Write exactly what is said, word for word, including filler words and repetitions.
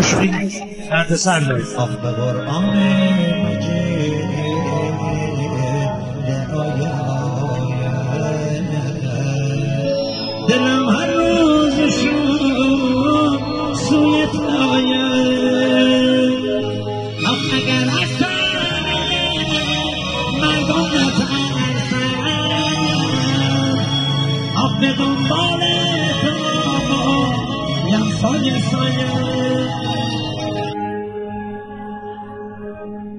خوشبین درد سر دارید. آخ به قرآن مجید دلم هر روز شد سویت آید. آخ اگر از مردم نترسن، آخ به دنبال تو یم سایه سایه.